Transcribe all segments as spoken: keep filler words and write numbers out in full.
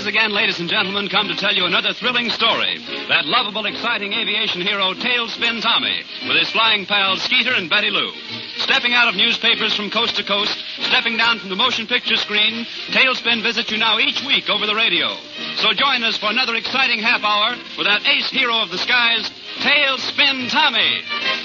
again, ladies and gentlemen, come to tell you another thrilling story. That lovable, exciting aviation hero, Tailspin Tommy, with his flying pals Skeeter and Betty Lou. Stepping out of newspapers from coast to coast, stepping down from the motion picture screen, Tailspin visits you now each week over the radio. So join us for another exciting half hour with that ace hero of the skies, Tailspin Tommy.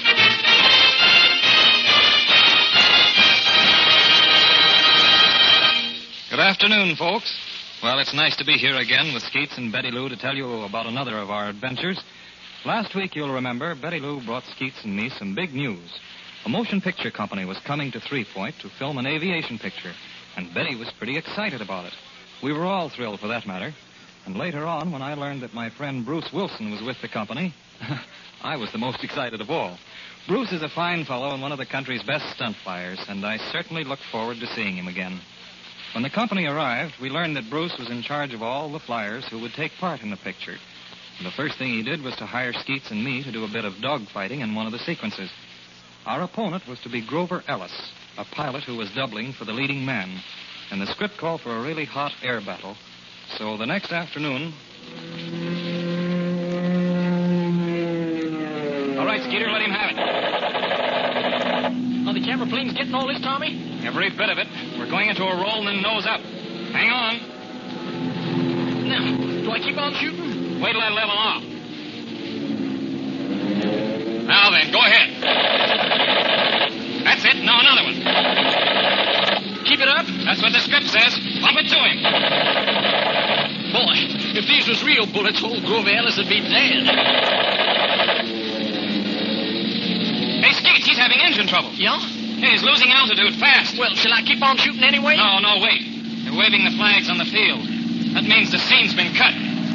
Good afternoon, folks. Well, it's nice to be here again with Skeets and Betty Lou to tell you about another of our adventures. Last week, you'll remember, Betty Lou brought Skeets and me some big news. A motion picture company was coming to Three Point to film an aviation picture, and Betty was pretty excited about it. We were all thrilled, for that matter. And later on, when I learned that my friend Bruce Wilson was with the company, I was the most excited of all. Bruce is a fine fellow and one of the country's best stunt flyers, and I certainly look forward to seeing him again. When the company arrived, we learned that Bruce was in charge of all the flyers who would take part in the picture. And the first thing he did was to hire Skeets and me to do a bit of dogfighting in one of the sequences. Our opponent was to be Grover Ellis, a pilot who was doubling for the leading man. And the script called for a really hot air battle. So the next afternoon... All right, Skeeter, let him have it. Are the camera planes getting all this, Tommy? Every bit of it. We're going into a roll and then nose up. Hang on. Now, do I keep on shooting? Wait till I level off. Now then, go ahead. That's it. Now another one. Keep it up? That's what the script says. Pump it to him. Boy, if these was real bullets, old Grover Ellis would be dead. Hey, Skeets, he's having engine trouble. Yeah? Hey, he's losing altitude fast. Well, shall I keep on shooting anyway? No, no, wait. They're waving the flags on the field. That means the scene's been cut.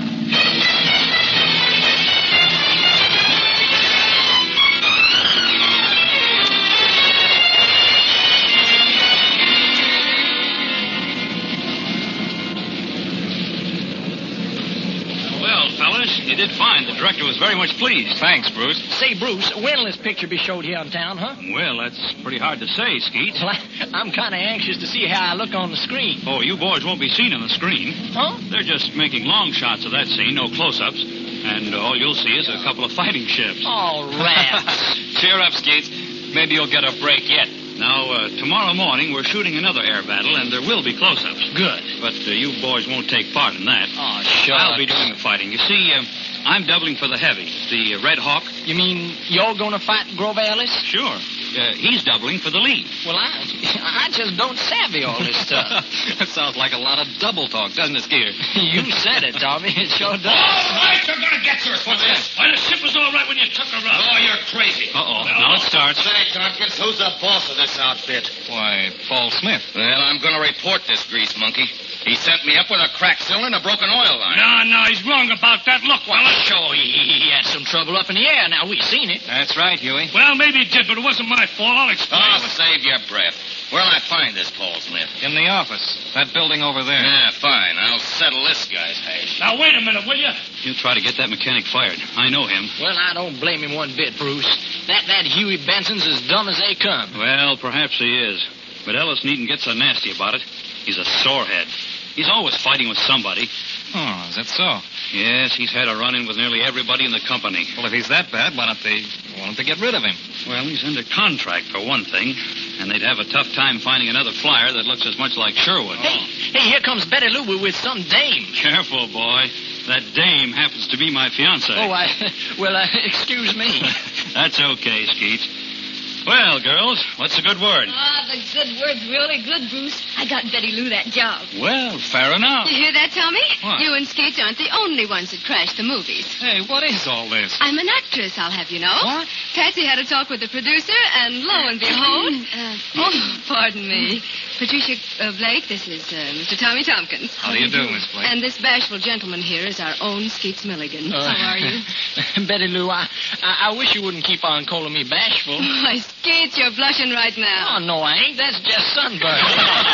You did fine. The director was very much pleased. Thanks, Bruce. Say, Bruce, when'll this picture be showed here in town, huh? Well, that's pretty hard to say, Skeets. Well, I, I'm kind of anxious to see how I look on the screen. Oh, you boys won't be seen on the screen. Huh? They're just making long shots of that scene, no close-ups. And all you'll see is a couple of fighting ships. Oh, rats. Cheer up, Skeets. Maybe you'll get a break yet. Now, uh, tomorrow morning, we're shooting another air battle, and there will be close-ups. Good. But uh, you boys wonon't take part in that. Oh, sure. I'll be doing the fighting. You see, uh, I'm doubling for the heavy, the uh, Red Hawk. You mean you're going to fight Grover Ellis? Sure. Uh, he's doubling for the lead. Well, I, I just don't savvy all this stuff. That sounds like a lot of double talk, doesn't it, Skeeter? You said it, Tommy. It sure does. All right, you're going to get yours. What's this? Why, the ship was all right when you took her up. Oh, you're crazy. Uh-oh. Now it starts. Say, Tompkins, who's the boss of this outfit? Why, Paul Smith. Well, I'm going to report this grease monkey. He sent me up with a cracked cylinder and a broken oil line. No, no, he's wrong about that. Look, Well, Wallace. sure, he, he had some trouble up in the air. Now, we've seen it. That's right, Huey. Well, maybe he did, but it wasn't my fault. I'll explain. Oh, save your breath. Where'll I find this Paul Smith? In the office. That building over there. Yeah, fine. I'll settle this guy's hash. Now, wait a minute, will you? He'll try to get that mechanic fired. I know him. Well, I don't blame him one bit, Bruce. That that Huey Benson's as dumb as they come. Well, perhaps he is. But Ellis needn't get so nasty about it. He's a sorehead. He's always fighting with somebody. Oh, is that so? Yes, he's had a run-in with nearly everybody in the company. Well, if he's that bad, why don't they, why don't they get rid of him? Well, he's under contract, for one thing. And they'd have a tough time finding another flyer that looks as much like Sherwood. Hey, hey, here comes Betty Lou with some dame. Careful, boy. That dame happens to be my fiancée. Oh, I... Well, uh, excuse me. That's okay, Skeets. Well, girls, what's the good word? Ah, the good word's really good, Bruce. I got Betty Lou that job. Well, fair enough. You hear that, Tommy? What? You and Skeets aren't the only ones that crashed the movies. Hey, what is all this? I'm an actress, I'll have you know. What? Patsy had a talk with the producer, and lo and behold... uh, oh, pardon me. Patricia uh, Blake, this is uh, Mister Tommy Tompkins. How do you do, Miss Blake? And this bashful gentleman here is our own Skeets Milligan. Uh, How are you? Betty Lou, I, I I wish you wouldn't keep on calling me bashful. Why, Skeets, you're blushing right now. Oh, no, I ain't. That's just sunburn.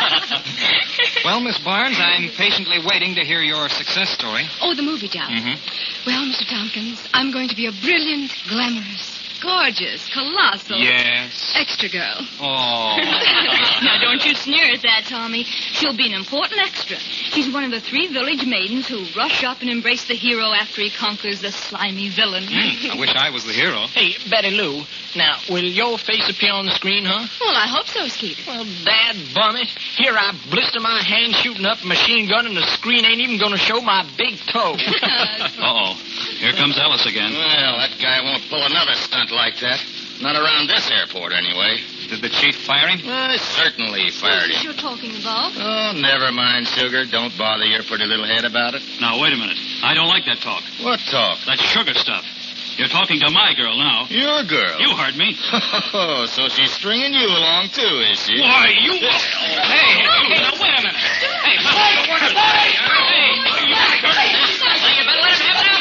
Well, Miss Barnes, I'm patiently waiting to hear your success story. Oh, the movie job. Mm-hmm. Well, Mister Tompkins, I'm going to be a brilliant, glamorous, Gorgeous. Colossal. Yes. Extra girl. Oh. Now, don't you sneer at that, Tommy. She'll be an important extra. She's one of the three village maidens who rush up and embrace the hero after he conquers the slimy villain. Mm, I wish I was the hero. Hey, Betty Lou, now, will your face appear on the screen, huh? Well, I hope so, Skeeter. Well, dad bum it. Here I blister my hand shooting up a machine gun, and the screen ain't even going to show my big toe. Uh-oh. Here comes Ellis again. Well, that guy won't pull another stunt like that. Not around this airport, anyway. Did the chief fire him? I certainly fired What him. you're talking about? Oh, never mind, Sugar. Don't bother your pretty little head about it. Now, wait a minute. I don't like that talk. What talk? That sugar stuff. You're talking to my girl now. Your girl. You heard me. Oh, so she's stringing you along, too, is she? Why, you... Hey, hey, hey, now, wait a minute. Hey, hey, what is that? Hey, you better let him have it out.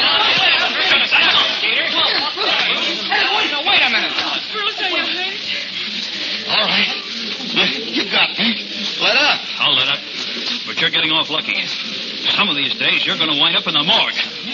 Now, wait a minute. Bruce, are you hurt? All right. You, you got me. Let up. I'll let up. But you're getting off lucky. Some of these days, you're going to wind up in the morgue.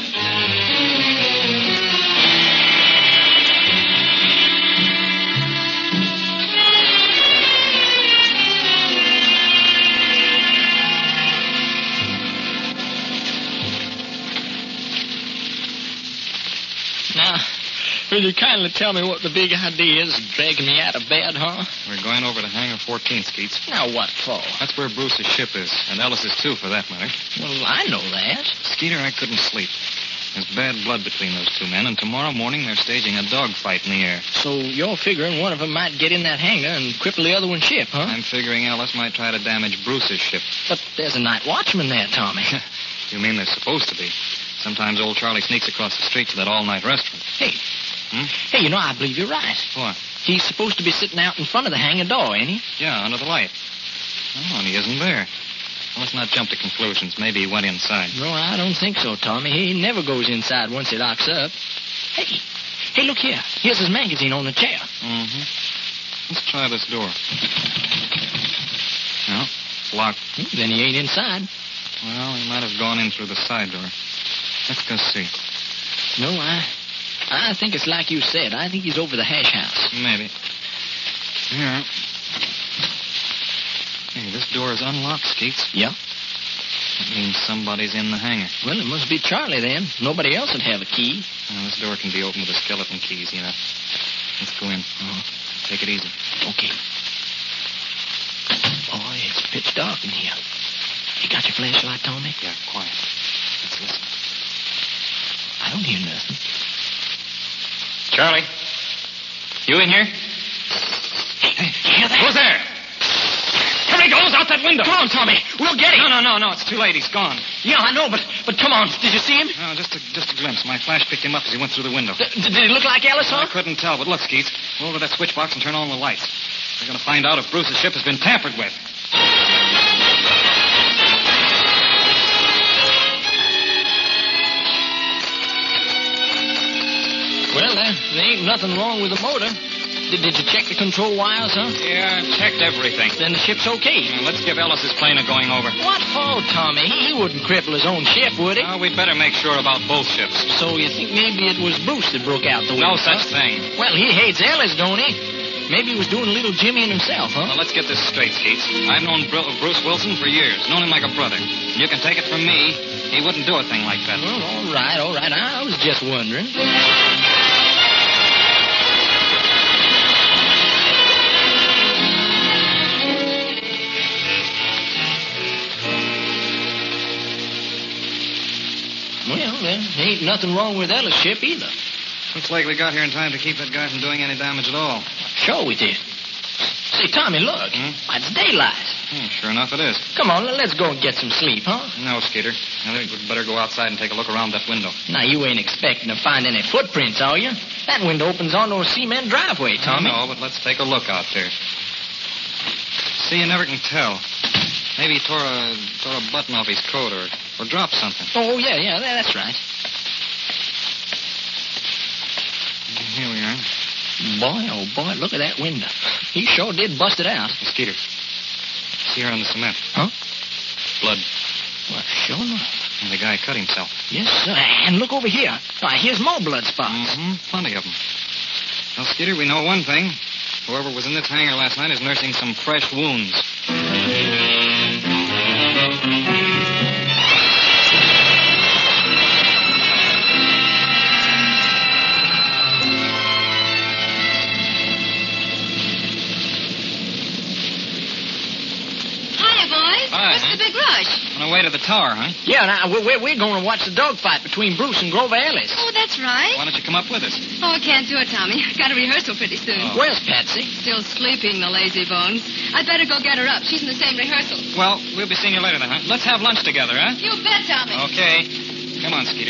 Now, will you kindly tell me what the big idea is dragging me out of bed, huh? We're going over to Hangar fourteen, Skeets. Now, what for? That's where Bruce's ship is, and Ellis's too, for that matter. Well, I know that. Skeeter, I couldn't sleep. There's bad blood between those two men, and tomorrow morning they're staging a dogfight in the air. So you're figuring one of them might get in that hangar and cripple the other one's ship, huh? I'm figuring Ellis might try to damage Bruce's ship. But there's a night watchman there, Tommy. You mean they're supposed to be? Sometimes old Charlie sneaks across the street to that all-night restaurant. Hey. Hmm? Hey, you know, I believe you're right. What? He's supposed to be sitting out in front of the hangar door, ain't he? Yeah, under the light. Oh, and he isn't there. Well, let's not jump to conclusions. Maybe he went inside. No, I don't think so, Tommy. He never goes inside once he locks up. Hey, hey, look here. Here's his magazine on the chair. Mm-hmm. Let's try this door. No, it's locked. Hmm, then he ain't inside. Well, he might have gone in through the side door. Let's go see. No, I I think it's like you said. I think he's over the hash house. Maybe. Yeah. Hey, this door is unlocked, Skeets. Yeah? That means somebody's in the hangar. Well, it must be Charlie then. Nobody else would have a key. Well, this door can be opened with a skeleton keys, you know. Let's go in. Oh. Take it easy. Okay. Boy, it's pitch dark in here. You got your flashlight, Tommy? Yeah, quiet. Let's listen. I don't hear nothing. Charlie, you in here? Hey, hear that? Who's there? Here he goes, out that window. Come on, Tommy. We'll get him. No, no, no, no. It's too late. He's gone. Yeah, I know, but but come on. Did you see him? No, just a, just a glimpse. My flash picked him up as he went through the window. D- did he look like Ellis, I huh? couldn't tell, but look, Skeets. Go over to that switch box and turn on the lights. We're going to find out if Bruce's ship has been tampered with. Well, there, there ain't nothing wrong with the motor. Did, did you check the control wires, huh? Yeah, I've checked everything. Then the ship's okay. Now, let's give Ellis's plane a going over. What for, Tommy? He wouldn't cripple his own ship, would he? Well, we'd better make sure about both ships. So you think maybe it was Bruce that broke out the No window, such huh? thing. Well, he hates Ellis, don't he? Maybe he was doing a little Jimmy himself, huh? Well, let's get this straight, Skeets. I've known Bru- Bruce Wilson for years, known him like a brother. You can take it from me, he wouldn't do a thing like that. Well, all right, all right. I was just wondering. Well, there ain't nothing wrong with Ellis' ship either. Looks like we got here in time to keep that guy from doing any damage at all. Sure we did. Say, Tommy, look. Hmm? It's daylight. Hmm, sure enough it is. Come on, let's go and get some sleep, huh? No, Skeeter. I think we'd better go outside and take a look around that window. Now, you ain't expecting to find any footprints, are you? That window opens onto a cement driveway, Tommy. No, but let's take a look out there. See, you never can tell. Maybe he tore a, tore a button off his coat or, or dropped something. Oh, yeah, yeah, that's right. Here we are. Boy, oh, boy, look at that window. He sure did bust it out. Hey, Skeeter. See here on the cement. Huh? Blood. Well, sure enough. And the guy cut himself. Yes, sir. And look over here. Why, here's more blood spots. Mm-hmm. Plenty of them. Well, Skeeter, we know one thing. Whoever was in this hangar last night is nursing some fresh wounds. Hiya, boys. Hi, What's huh? the big rush? On our way to the tower, huh? Yeah, now, we're, we're going to watch the dogfight between Bruce and Grover Ellis. Oh, that's right. Why don't you come up with us? Oh, I can't do it, Tommy. Got a rehearsal pretty soon. Oh. Where's Patsy? Still sleeping, the lazy bones. I'd better go get her up. She's in the same rehearsal. Well, we'll be seeing you later then, huh? Let's have lunch together, huh? You bet, Tommy. Okay. Come on, Skeeter.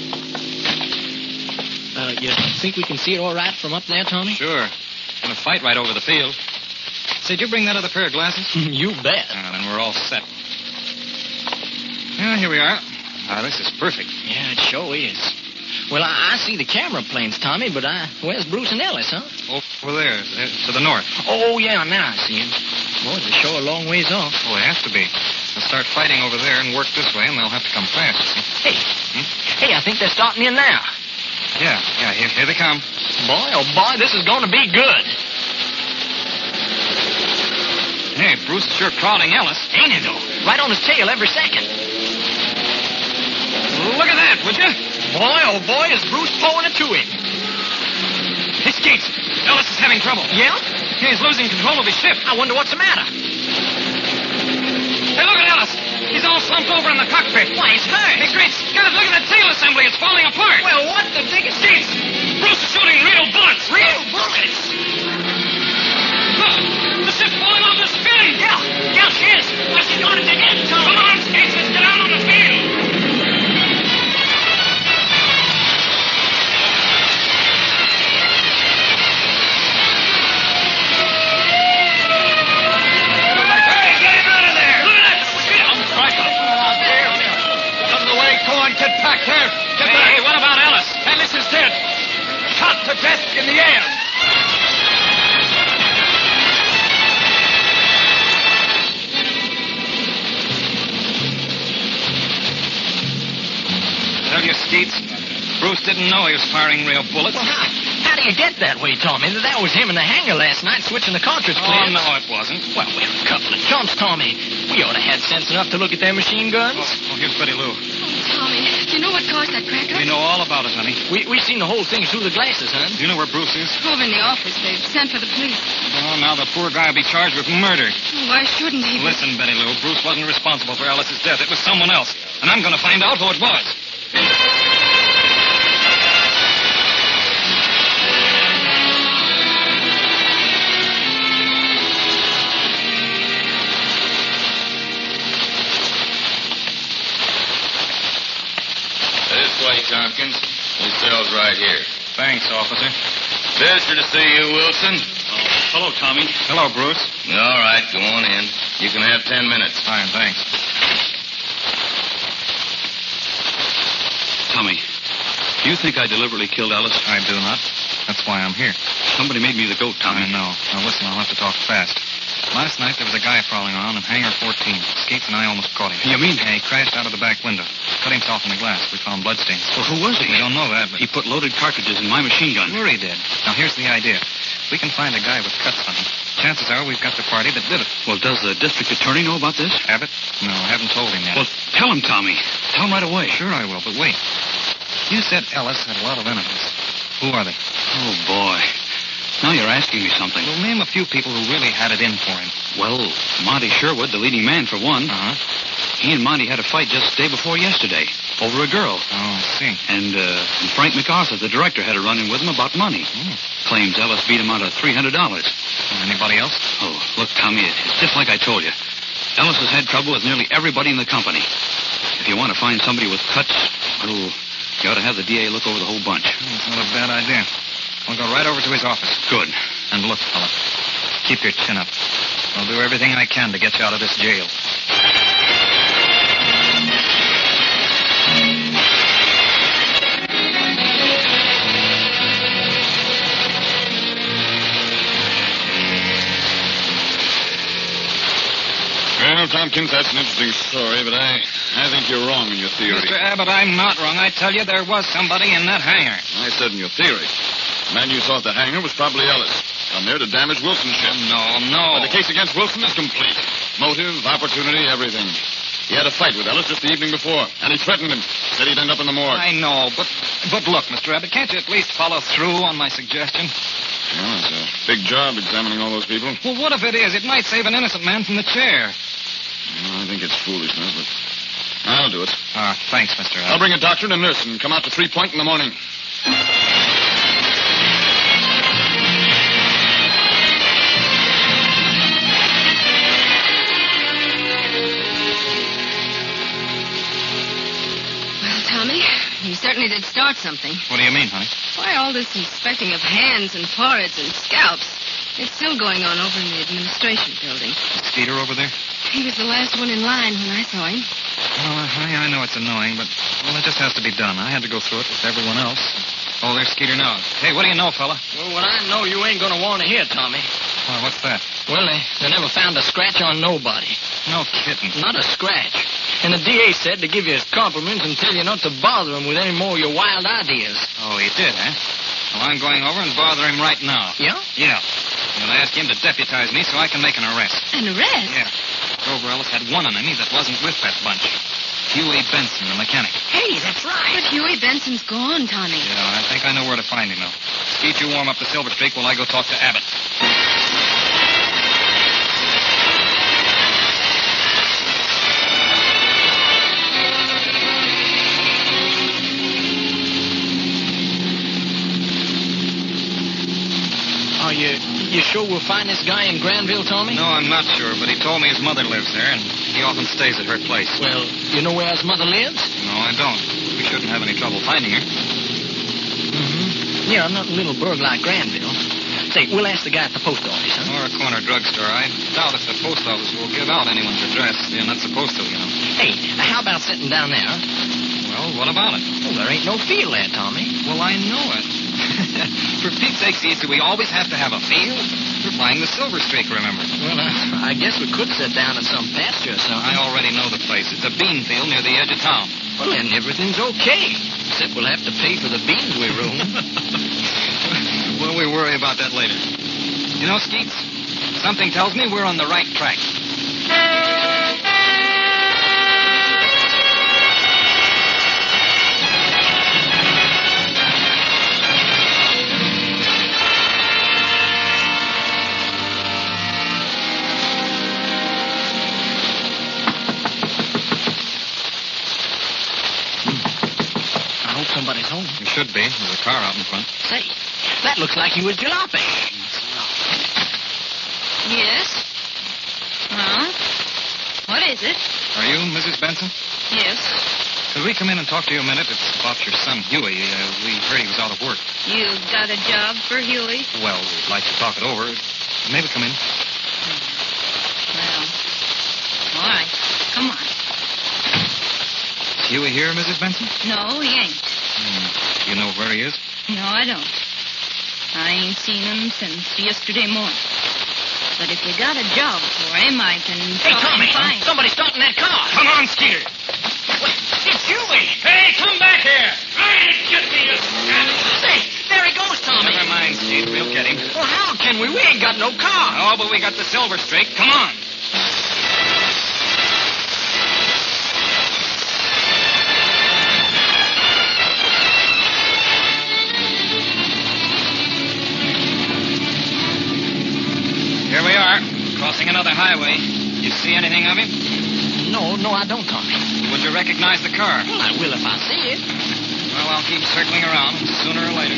Uh, you think we can see it all right from up there, Tommy? Sure. Gonna fight right over the field. Say, did you bring that other pair of glasses? You bet. Ah, then we're all set. Yeah, here we are. Ah, this is perfect. Yeah, it sure is. Well, I, I see the camera planes, Tommy, but I, where's Bruce and Ellis, huh? Over there, uh, to the north. Oh, yeah, now I see them. Boy, they're sure a long ways off. Oh, they have to be. They'll start fighting over there and work this way, and they'll have to come fast, you see. Hey, hey, I think they're starting in now. Yeah, yeah, here, here they come. Boy, oh boy, this is going to be good. Hey, Bruce is sure crowding Ellis. Ain't it, though? Right on his tail every second. Look at that, would you? Boy, oh boy, is Bruce pulling it to him. Hey, Skeets, Ellis is having trouble. Yeah? He's losing control of his ship. I wonder what's the matter. Hey, look at Ellis. He's all slumped over in the cockpit. Why, he's hurt. Hey, great Scott, look at that tail assembly. It's falling apart. Well, what the dickens? Skeets, Bruce is shooting real bullets. Real bullets? Look, the ship's falling off the spin. Yeah, yeah, she is. What's he going to dig in, Tom? Come on, Skeets, let's get out on the field. Get back here! Get Hey, back! hey, what about Ellis? Ellis is dead! Shot to death in the air! Tell you, Skeets, Bruce didn't know he was firing real bullets. Well, how, how do you get that way, Tommy? That was him in the hangar last night switching the cartridge Oh, clips. no, it wasn't. Well, we're a couple of chumps, Tommy. We ought to have sense enough to look at their machine guns. Oh, oh, here's Betty Lou. Oh, Tommy, do you know what caused that cracker? We know all about it, honey. We, we've seen the whole thing through the glasses, huh? Do you know where Bruce is? Over in the office. They've sent for the police. Oh, now the poor guy will be charged with murder. Oh, why shouldn't he be? Listen, Betty Lou, Bruce wasn't responsible for Ellis's death. It was someone else. And I'm going to find out who it was. This way, Tompkins. This cell's right here. Thanks, officer. Pleasure to see you, Wilson. Oh, hello, Tommy. Hello, Bruce. All right, go on in. You can have ten minutes. Fine, thanks. Tommy, do you think I deliberately killed Ellis? I do not. That's why I'm here. Somebody made me the goat, Tommy. I know. Now, listen, I'll have to talk fast. Last night, there was a guy prowling around in Hangar fourteen. Skeets and I almost caught him. You mean? Yeah, he crashed out of the back window. Cut himself in the glass. We found bloodstains. Well, who was he? We don't know that, but... He put loaded cartridges in my machine gun. Sure he did. Now, here's the idea. We can find a guy with cuts on him. Chances are we've got the party that did it. Well, does the district attorney know about this? Abbott? No, I haven't told him yet. Well, tell him, Tommy. Tell him right away. Sure I will, but wait. You said Ellis had a lot of enemies. Who are they? Oh, boy. Now you're asking me something. Well, name a few people who really had it in for him. Well, Monty Sherwood, the leading man, for one. Uh-huh. He and Monty had a fight just the day before yesterday over a girl. Oh, I see. And, uh, and Frank MacArthur, the director, had a run-in with him about money. Hmm. Claims Ellis beat him out of three hundred dollars. Anybody else? Oh, look, Tommy, it's just like I told you. Ellis has had trouble with nearly everybody in the company. If you want to find somebody with cuts, well, you ought to have the D A look over the whole bunch. That's not a bad idea. I'll go right over to his office. Good. And look, fella, keep your chin up. I'll do everything I can to get you out of this jail. Well, Tompkins, that's an interesting story, but I, I think you're wrong in your theory. Mister Abbott, I'm not wrong. I tell you, there was somebody in that hangar. I said in your theory. The man you saw at the hangar was probably Ellis. Come there to damage Wilson's ship. No, no. But the case against Wilson is complete. Motive, opportunity, everything. He had a fight with Ellis just the evening before, and he threatened him. Said he'd end up in the morgue. I know, but but look, Mister Abbott, can't you at least follow through on my suggestion? Well, it's a big job examining all those people. Well, what if it is? It might save an innocent man from the chair. Well, I think it's foolishness, but I'll do it. Ah, thanks, Mister Abbott. I'll bring a doctor and a nurse and come out to Three Point in the morning. You certainly did start something. What do you mean, honey? Why, all this inspecting of hands and foreheads and scalps. It's still going on over in the administration building. Is Skeeter over there? He was the last one in line when I saw him. Well, honey, I know it's annoying, but, well, it just has to be done. I had to go through it with everyone else. Oh, there's Skeeter now. Hey, what do you know, fella? Well, what I know you ain't going to want to hear, Tommy. Oh, what's that? Well, they, they never found a scratch on nobody. No kidding. Not a scratch. And the D A said to give you his compliments and tell you not to bother him with any more of your wild ideas. Oh, he did, eh? Well, I'm going over and bother him right now. Yeah? Yeah. And I ask him to deputize me so I can make an arrest. An arrest? Yeah. Grover Ellis had one enemy that wasn't with that bunch. Huey Benson, the mechanic. Hey, that's right. But Huey Benson's gone, Tommy. Yeah, I think I know where to find him, though. Skeet, you warm up the Silver Streak while I go talk to Abbott. Are you, you sure we'll find this guy in Granville, Tommy? No, I'm not sure, but he told me his mother lives there, and he often stays at her place. Well, you know where his mother lives? No, I don't. We shouldn't have any trouble finding her. Mm-hmm. Yeah, not a little burg like Granville. Say, we'll ask the guy at the post office, huh? Or a corner drugstore. I doubt if the post office will give out anyone's address. They're not supposed to, you know. Hey, how about sitting down there? Well, what about it? Well, there ain't no field there, Tommy. Well, I know it. For Pete's sake, see, do we always have to have a field? We're flying the Silver Streak, remember? Well, uh, I guess we could sit down in some pasture or something. I already know the place. It's a bean field near the edge of town. Well, then everything's okay. Except we'll have to pay for the beans we room. Well, we worry about that later. You know, Skeets, something tells me we're on the right track. Somebody's home. There should be. There's a car out in front. Say, that looks like he was Jalopy. Yes? Huh? What is it? Are you Missus Benson? Yes. Could we come in and talk to you a minute? It's about your son, Huey. Uh, we heard he was out of work. You got a job for Huey? Well, we'd like to talk it over. Maybe come in. Well, all right. Come on. Is Huey here, Missus Benson? No, he ain't. Hmm. You know where he is? No, I don't. I ain't seen him since yesterday morning. But if you got a job for him, I can Hey, talk Tommy, him fine. somebody's starting that car. Come on, Skeeter. It's Huey. Hey, come back here. Hey, get me a... Say, there he goes, Tommy. Never mind, Skeet. We'll get him. Well, how can we? We ain't got no car. Oh, but we got the Silver Streak. Come on. Here we are, crossing another highway. You see anything of him? No, no, I don't, Tommy. Would you recognize the car? Well, I will if I see it. Well, I'll keep circling around. Sooner or later.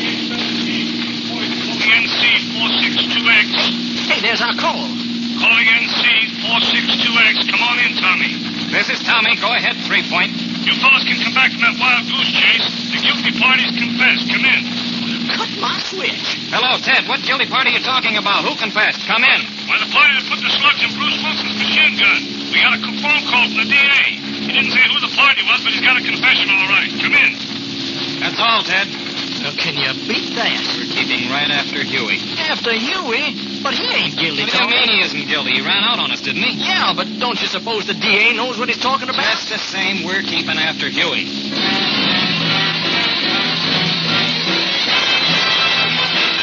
N C four six two X. Hey, there's our call. Calling N C four six two X. Come on in, Tommy. This is Tommy. Go ahead, Three Point. You fellas can come back from that wild goose chase. The guilty party's confessed. Come in. Cut my switch. Hello, Ted. What guilty party are you talking about? Who confessed? Come in. Why, the party that put the slugs in Bruce Wilson's machine gun. We got a phone call from the D A. He didn't say who the party was, but he's got a confession all right. Come in. That's all, Ted. Well, can you beat that? We're keeping right after Huey. After Huey? But he ain't guilty, What do you Tommy. mean he isn't guilty? He ran out on us, didn't he? Yeah, but don't you suppose the D A knows what he's talking about? Just the same, we're keeping after Huey.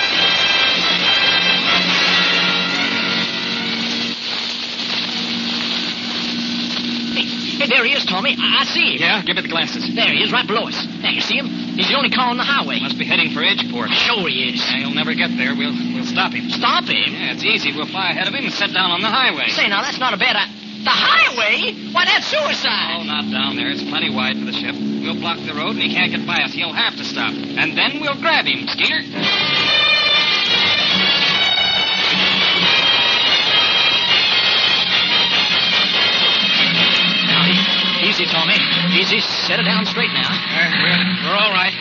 there he is, Tommy. I, I see him. Yeah? Give me the glasses. There he is, right below us. There, you see him? He's the only car on the highway. Must be heading for Edgeport. Sure he is. Yeah, he'll never get there. We'll we'll stop him. Stop him? Yeah, it's easy. We'll fly ahead of him and set down on the highway. Say, now, that's not a bad idea. The highway? Why, that's suicide. Oh, not down there. It's plenty wide for the ship. We'll block the road, and he can't get by us. He'll have to stop. And then we'll grab him, Skeeter. Now, e- easy, Tommy. Easy. Set it down straight now. Uh, we're, we're all right.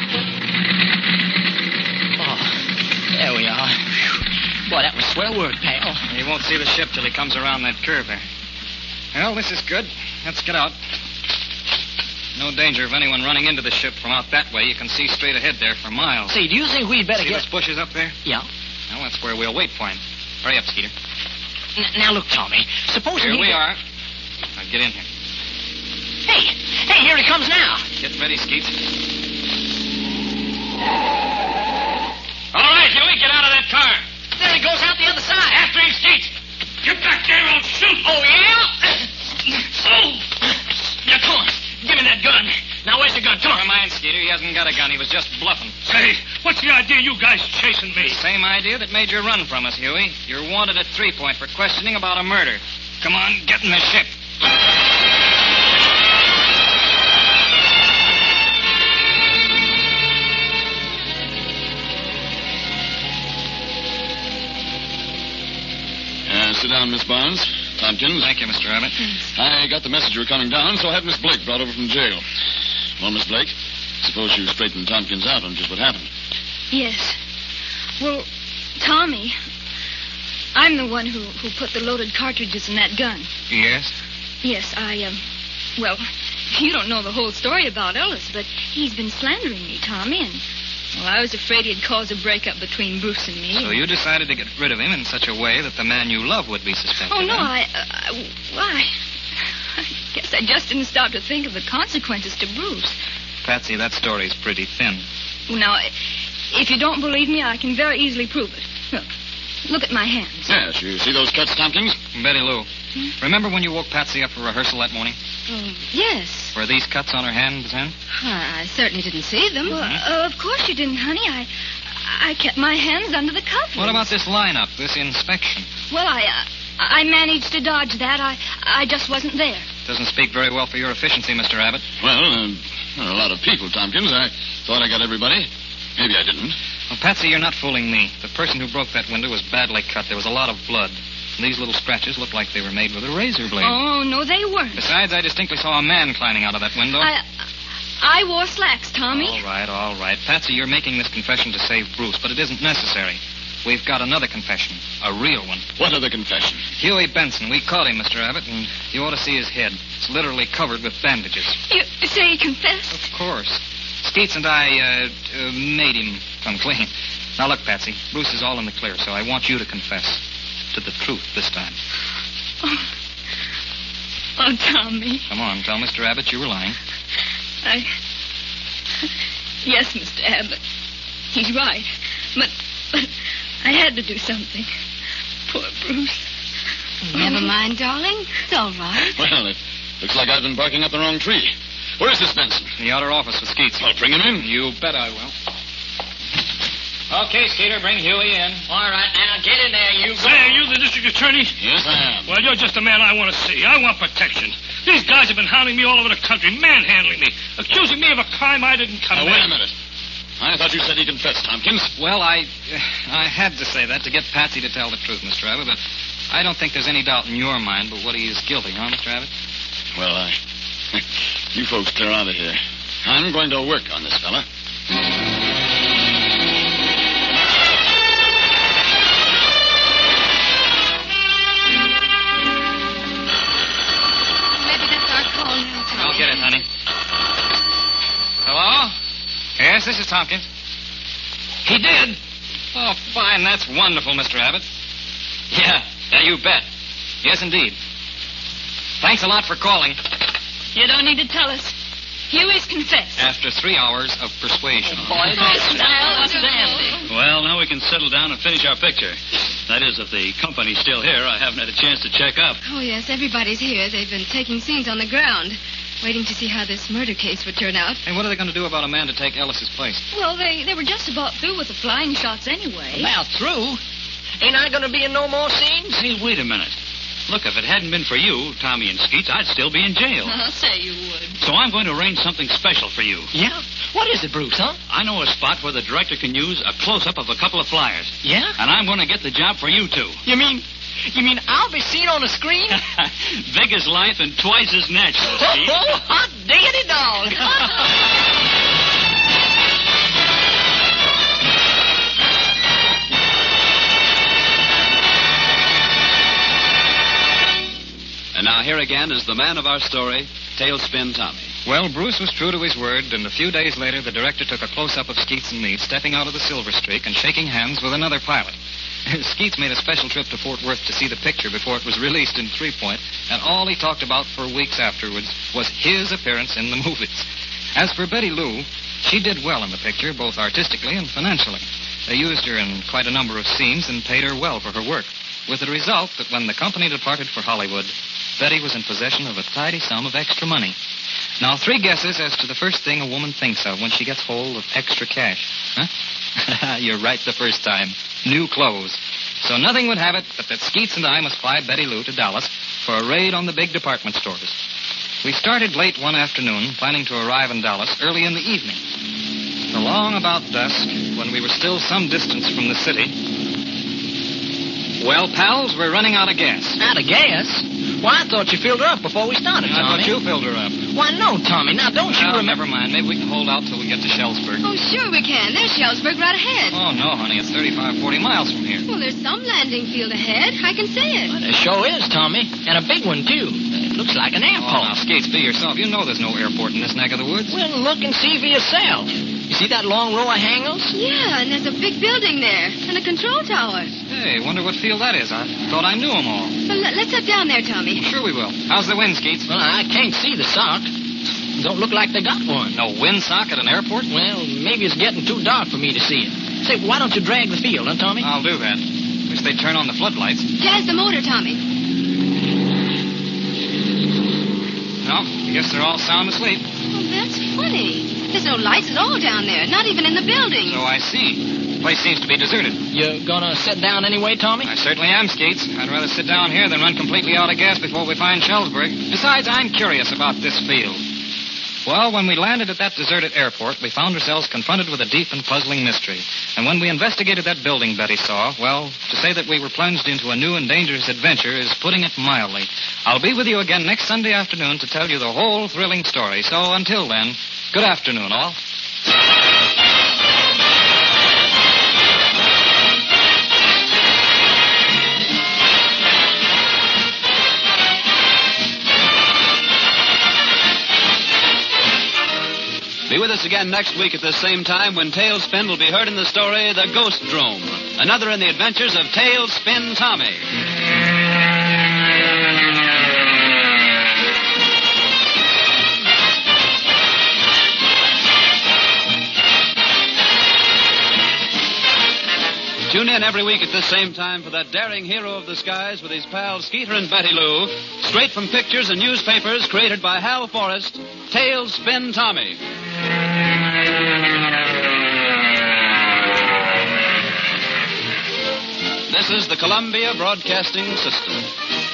Oh, there we are. Whew. Boy, that was swell work, pal. He won't see the ship till he comes around that curve there. Well, this is good. Let's get out. No danger of anyone running into the ship from out that way. You can see straight ahead there for miles. Say, do you think we'd better See get... those bushes up there? Yeah. Well, that's where we'll wait for him. Hurry up, Skeeter. N- now, look, Tommy. Suppose Here he... we are. Now, get in here. Hey, hey, here he comes now. Get ready, Skeets. All right, Huey, get out of that car. There he goes out the other side. After him, Skeet. Get back there, I'll shoot. Oh, yeah? Oh. Now, come on. Give me that gun. Now, where's the gun? Come on. Never mind, Skeeter. He hasn't got a gun. He was just bluffing. Say, what's the idea you guys chasing me? Same idea that made you run from us, Huey. You're wanted at Three Point for questioning about a murder. Come on, get in the ship. Uh, sit down, Miss Barnes. Tompkins. Thank you, Mister Abbott. I got the message you were coming down, so I had Miss Blake brought over from jail. Well, Miss Blake, suppose you straighten Tompkins out on just what happened. Yes. Well, Tommy, I'm the one who, who put the loaded cartridges in that gun. Yes? Yes, I, um, well, you don't know the whole story about Ellis, but he's been slandering me, Tommy, and, well, I was afraid he'd cause a breakup between Bruce and me. So you decided to get rid of him in such a way that the man you love would be suspected. Oh, no, huh? I, uh, I, why? I guess I just didn't stop to think of the consequences to Bruce. Patsy, that story's pretty thin. Well, now, if you don't believe me, I can very easily prove it. Look. Look at my hands. Yes, you see those cuts, Tompkins? Betty Lou, hmm? Remember when you woke Patsy up for rehearsal that morning? Oh, yes. Were these cuts on her hands then? I certainly didn't see them. Well, uh, of course you didn't, honey. I I kept my hands under the covers. What about this lineup, this inspection? Well, I uh, I managed to dodge that. I I just wasn't there. Doesn't speak very well for your efficiency, Mister Abbott. Well, uh, there are a lot of people, Tompkins. I thought I got everybody. Maybe I didn't. Well, Patsy, you're not fooling me. The person who broke that window was badly cut. There was a lot of blood. And these little scratches looked like they were made with a razor blade. Oh, no, they weren't. Besides, I distinctly saw a man climbing out of that window. I I wore slacks, Tommy. All right, all right. Patsy, you're making this confession to save Bruce, but it isn't necessary. We've got another confession, a real one. What other confession? Huey Benson. We caught him, Mister Abbott, and you ought to see his head. It's literally covered with bandages. You say he confessed? Of course. Skeets and I uh, uh, made him come clean. Now, look, Patsy, Bruce is all in the clear, so I want you to confess to the truth this time. Oh, oh Tommy. Come on, tell Mister Abbott you were lying. I... Yes, Mister Abbott. He's right. But, but I had to do something. Poor Bruce. Never mind, darling. It's all right. Well, it looks like I've been barking up the wrong tree. Where is this Benson? In the outer office with Skeets. I'll bring him in. You bet I will. Okay, Skeeter, bring Huey in. All right, now, get in there, you. Say, are you the district attorney? Yes, I am. Well, you're just the man I want to see. I want protection. These guys have been hounding me all over the country, manhandling me, accusing me of a crime I didn't commit. Now, wait a minute. I thought you said he confessed, Tompkins. Well, I I had to say that to get Patsy to tell the truth, Mister Abbott, but I don't think there's any doubt in your mind but what he is guilty, huh, Mister Abbott? Well, I... You folks clear out of here. I'm going to work on this fella. I'll get it, honey. Hello? Yes, this is Tompkins. He did? Oh, fine. That's wonderful, Mister Abbott. Yeah, yeah, you bet. Yes, indeed. Thanks a lot for calling. You don't need to tell us. Huey's confessed. After three hours of persuasion. Boy, this now was dandy. Well, now we can settle down and finish our picture. That is, if the company's still here. I haven't had a chance to check up. Oh, yes, everybody's here. They've been taking scenes on the ground, waiting to see how this murder case would turn out. Hey, what are they going to do about a man to take Ellis's place? Well, they, they were just about through with the flying shots anyway. About through? Ain't I going to be in no more scenes? Hey, wait a minute. Look, if it hadn't been for you, Tommy and Skeets, I'd still be in jail. I'll say you would. So I'm going to arrange something special for you. Yeah? What is it, Bruce, huh? I know a spot where the director can use a close-up of a couple of flyers. Yeah? And I'm going to get the job for you, too. You mean, you mean I'll be seen on the screen? Big as life and twice as natural, Skeets. Oh, hot diggity dog. And now here again is the man of our story, Tailspin Tommy. Well, Bruce was true to his word, and a few days later, the director took a close-up of Skeets and me stepping out of the Silver Streak and shaking hands with another pilot. Skeets made a special trip to Fort Worth to see the picture before it was released in Three Point, and all he talked about for weeks afterwards was his appearance in the movies. As for Betty Lou, she did well in the picture, both artistically and financially. They used her in quite a number of scenes and paid her well for her work, with the result that when the company departed for Hollywood, Betty was in possession of a tidy sum of extra money. Now, three guesses as to the first thing a woman thinks of when she gets hold of extra cash. Huh? You're right the first time. New clothes. So nothing would have it but that Skeets and I must fly Betty Lou to Dallas for a raid on the big department stores. We started late one afternoon, planning to arrive in Dallas early in the evening. Along about dusk, when we were still some distance from the city... Well, pals, we're running out of gas. Out of gas? Why, I thought you filled her up before we started, I Tommy. thought you filled her up. Why, no, Tommy. Now, don't you Well, remember... never mind. Maybe we can hold out till we get to Shellsburg. Oh, sure we can. There's Shellsburg right ahead. Oh, no, honey. It's thirty-five, forty miles from here. Well, there's some landing field ahead. I can see it. Well, there sure is, Tommy. And a big one, too. It looks like an Oh, airport. now, Skates, be yourself. You know there's no airport in this neck of the woods. Well, look and see for yourself. You see that long row of hangars? Yeah, and there's a big building there and a control tower. Hey, wonder what field that is. I thought I knew them all. Well, let- let's head down there, Tommy. Sure we will. How's the wind, Skeets? Well, I can't see the sock. Don't look like they got one. No wind sock at an airport? Well, maybe it's getting too dark for me to see it. Say, why don't you drag the field, huh, Tommy? I'll do that. Wish they'd turn on the floodlights. Jazz the motor, Tommy. No, I guess they're all sound asleep. Oh, that's funny. There's no lights at all down there, not even in the building. So I see. The place seems to be deserted. You gonna sit down anyway, Tommy? I certainly am, Skeets. I'd rather sit down here than run completely out of gas before we find Shellsburg. Besides, I'm curious about this field. Well, when we landed at that deserted airport, we found ourselves confronted with a deep and puzzling mystery. And when we investigated that building Betty saw, well, to say that we were plunged into a new and dangerous adventure is putting it mildly. I'll be with you again next Sunday afternoon to tell you the whole thrilling story. So until then, good afternoon, all. Be with us again next week at the same time when Tailspin will be heard in the story The Ghost Drome, another in the adventures of Tailspin Tommy. Tune in every week at this same time for that daring hero of the skies with his pals Skeeter and Betty Lou, straight from pictures and newspapers created by Hal Forrest, Tailspin Tommy. This is the Columbia Broadcasting System.